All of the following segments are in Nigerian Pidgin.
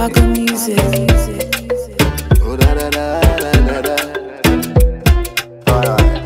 Paco Music. Oh, da, da, da, da, da, da. Alright.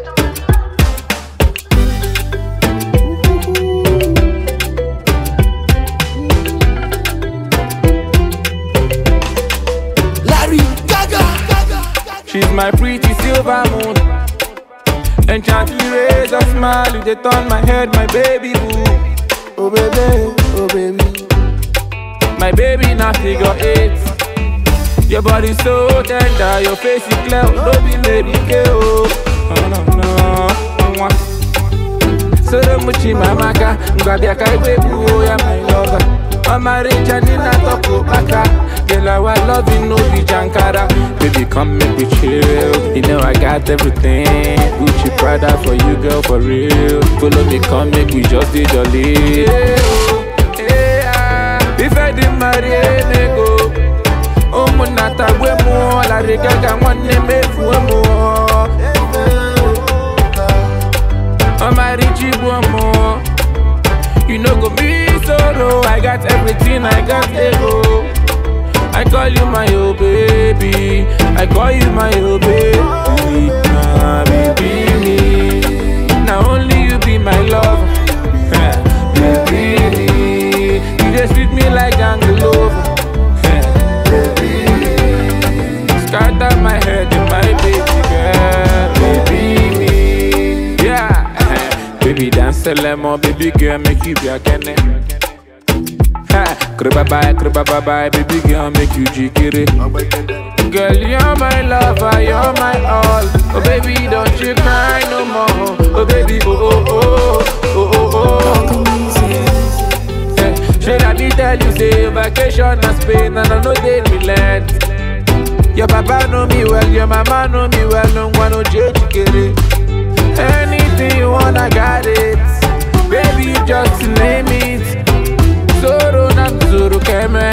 Larry Gaga. She's my pretty silver moon. Enchantly raise a smile, you they turn my head, my baby boo. Oh baby, oh baby. My baby now figure 8. Your body so tender, your face is clear, no be lady girl. Oh no no. So the muchi mamaka, grab your kai baby, oh yeah my lover. I'm a rich and in a top baka. Girl, I was loving no be jankara. Baby, come make me chill. You know I got everything. Gucci Prada for you, girl, for real. Follow me, come make we just be jolly. If I didn't marry a go, oh monata we more la regaga one name for more. I'm a rich more. You know go be solo. I got everything, I got ego. I call you my oh baby. I call you my oh baby. Ah, baby me. Now only you be my love. Baby me. You just treat me like Angelova. Baby me. Scatter my head in my baby girl. Baby me. Yeah. Baby dance a lemon, baby girl make you be a kenny. Kriba bye, baby girl make you jikiri. Girl, you're my lover, you're my all. Oh baby, don't you cry no more. Oh baby, oh oh oh oh oh oh. Hey, should I be tell you say vacation na Spain and I know they relent. Your papa know me well, your mama know me well. No one no jikiri. Anything you want, I got it. Baby, you just name it. Zoro na zoro keme.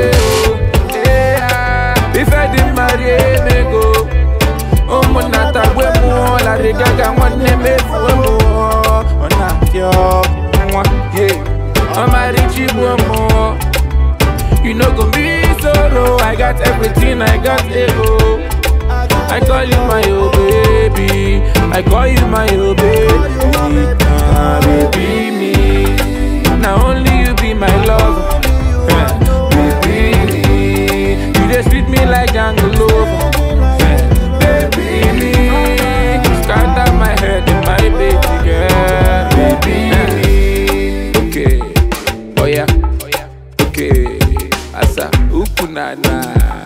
If I didn't marry me go, oh monata we more la regaga one name for more. Ona yo, yeah. I'm a rich more. You know go be solo. I got everything, I got ego. I call you my oh baby. I call you my oh baby. Ah, baby me. Now only you be my love. Baby me. You just treat me like Angelova. Baby me. Scatter my head in my baby girl. Baby me. Okay. Oh yeah. Okay. Asa ukunana.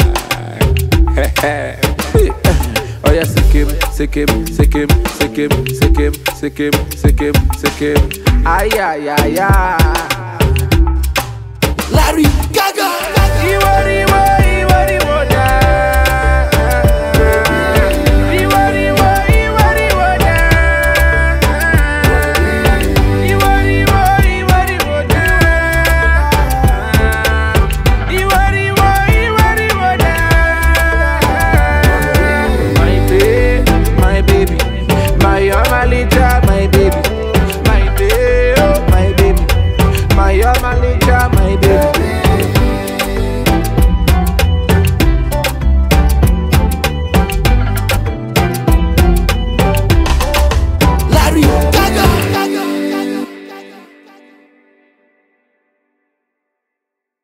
Oh yeah, sikim. Ay, ay, ay, ay.